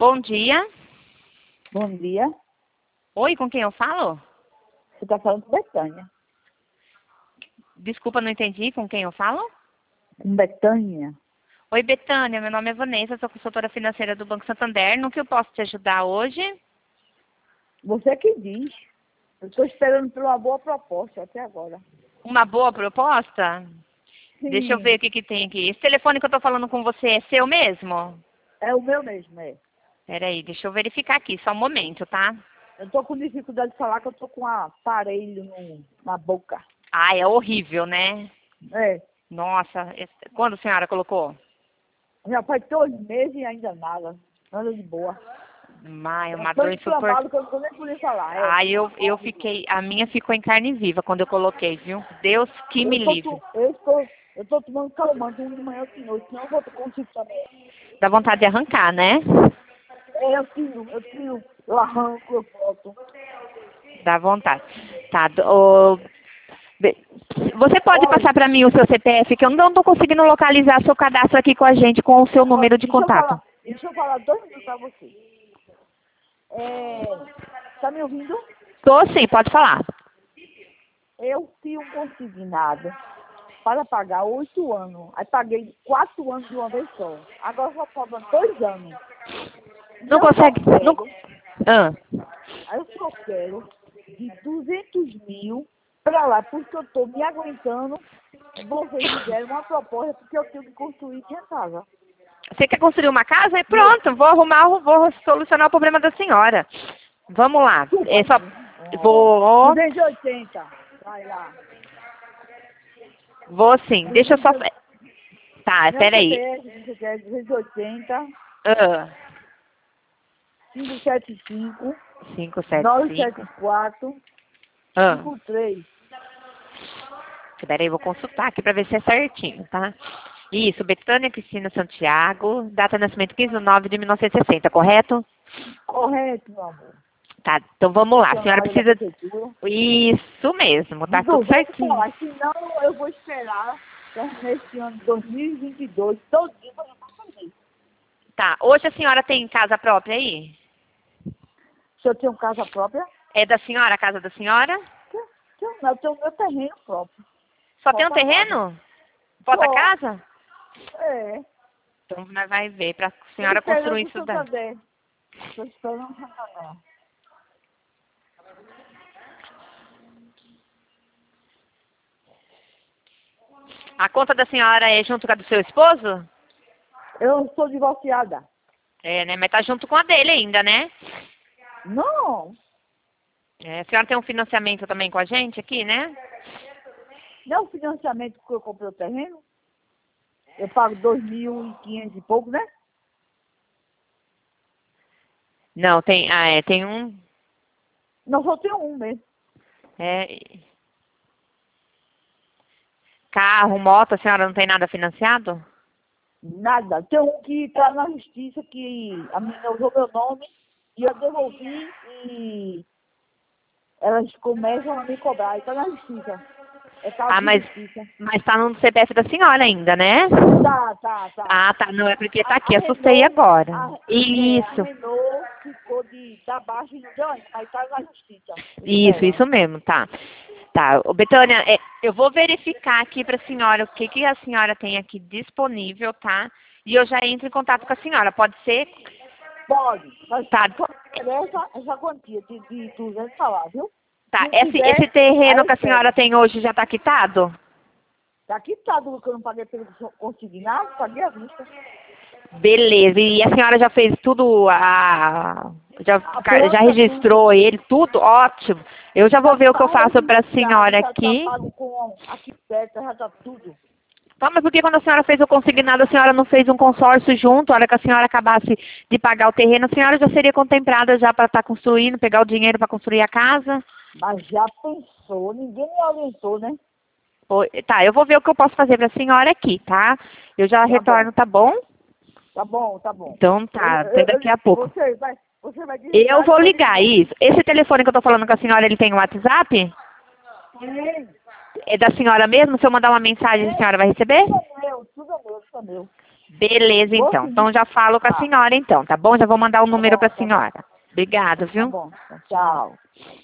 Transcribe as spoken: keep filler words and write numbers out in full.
Bom dia. Bom dia. Oi, com quem eu falo? Você está falando com Betânia. Desculpa, não entendi. Com quem eu falo? Com Betânia. Oi, Betânia. Meu nome é Vanessa, sou consultora financeira do Banco Santander. No que eu posso te ajudar hoje? Você que diz. Eu estou esperando por uma boa proposta até agora. Uma boa proposta? Sim. Deixa eu ver o que, que tem aqui. Esse telefone que eu estou falando com você é seu mesmo? É o meu mesmo, é. Peraí, deixa eu verificar aqui, só um momento, tá? Eu estou com dificuldade de falar que eu estou com um aparelho no, na boca. Ah, é horrível, né? É. Nossa, esse- quando a senhora colocou? Já faz dois meses e ainda nada. Nada de boa. Ai, é Eu uma estou dor insuportável. inflamado que eu não estou nem podendo falar. É. Ai, eu, eu fiquei, a minha ficou em carne viva quando eu coloquei, viu? Deus que me Eu tô, livre. tu- eu estou, eu estou tomando calmante um de manhã e de noite, senão eu vou conseguir também. Dá vontade de arrancar, né? É, eu tiro, eu tiro, eu arranco, eu boto. Dá vontade. Tá, do- ô, be- você pode Olha, passar para mim o seu C P F, que eu não estou conseguindo localizar seu cadastro aqui com a gente, com o seu olha, número de deixa eu contato. falar, deixa eu falar dois minutos para você. É, tá me ouvindo? Tô sim, pode falar. Eu tinha um consignado para pagar oito anos. Aí paguei quatro anos de uma vez só. Agora só sobram dois anos. Não Eu só consegue. Não, quero, ah, aí eu só quero de duzentos mil para lá, porque eu estou me aguentando. Vocês me deram uma proposta porque eu tenho que construir minha casa. você quer construir uma casa? E pronto, vou arrumar, vou solucionar o problema da senhora. Vamos lá. É só, vou, duzentos e oitenta. Vai lá. vou sim. Deixa eu só. Tá, Meu peraí. C P F, você quer duzentos e oitenta, Ah, cinco sete cinco, cinco, sete, nove cinco. sete quatro, Ah, cinco três. peraí, vou consultar aqui para ver se é certinho, tá? Isso, Betânia Cristina Santiago, data de nascimento quinze de nove de mil novecentos e sessenta, correto? Correto, meu amor. Tá, então vamos lá. A senhora Funcionário da precisa. prefeitura. Isso mesmo, De tá tudo duzentos certinho. falar, senão eu vou esperar terminar esse ano de dois mil e vinte e dois, todinho para eu fazer. Tá, hoje a senhora tem casa própria aí? Se eu tenho casa própria, É da senhora, a casa da senhora? eu tenho, eu tenho meu terreno próprio. Só tem um Falta casa. terreno? Falta Só. casa? É. Então nós vai ver pra Tô senhora esperando construir o isso daí. Santander. Tô esperando o Santander. A conta da senhora é junto com a do seu esposo? Eu sou divorciada. É, né? Mas tá junto com a dele ainda, né? Não. É, a senhora tem um financiamento também com a gente aqui, né? Não é o financiamento que eu comprei o terreno? Eu pago dois mil e quinhentos e pouco, né? Não, tem, ah, é, tem um. Não, só tenho um mesmo. É, carro, moto, a senhora não tem nada financiado? Nada. Tem um que está na justiça que a menina usou meu nome e eu devolvi e elas começam a me cobrar. Está na justiça. É caso Ah, de mas, justiça. mas tá no C P F da senhora ainda, né? Tá, tá, tá. Ah, tá. Não, é porque tá A, aqui, a assustei Renault, agora. a, é, a Isso, Renault ficou de da baixa e não deu ainda, mas está na justiça. isso, Espera. isso mesmo, tá. Tá, ô, Betânia, é, eu vou verificar aqui pra senhora o que, que a senhora tem aqui disponível, tá? E eu já entro em contato com a senhora, pode ser? Pode, mas Tá, só interessa essa quantia de, de duzentos salários, viu? Se tá. não Esse, tiver, esse aí terreno eu que a espero. senhora tem hoje já tá quitado? Tá quitado que eu não paguei pelo consignado, paguei a vista. Beleza, e a senhora já fez tudo, a, já, A já planta, registrou tudo. ele, tudo? Ótimo. Eu já vou Já ver o que eu tá faço para a registrado, senhora já tá aqui. pago com arquiteto, já tá tudo. Tá, mas por que quando a senhora fez o consignado, a senhora não fez um consórcio junto? A hora que a senhora acabasse de pagar o terreno, a senhora já seria contemplada já para estar construindo, pegar o dinheiro para construir a casa? Mas já pensou, ninguém me orientou, né? Oi, tá, eu vou ver o que eu posso fazer para a senhora aqui, tá? Eu já Tá bom, retorno, tá bom? tá bom, tá bom. Então Eu, tá, até eu, daqui eu- a pouco. você vai, você vai Eu desligar e vou eu vou ligar, desligar. isso. Esse telefone que eu tô falando com a senhora, ele tem um WhatsApp? Sim. É da senhora mesmo? Se eu mandar uma mensagem, a É, senhora vai receber? tudo é meu, tudo é meu, tudo é meu. Beleza, então. Vou Então já falo com a Tá. senhora, então, tá bom? Já vou mandar o número bom, para a tá bom. senhora. Obrigada, Tá viu? bom. Tchau.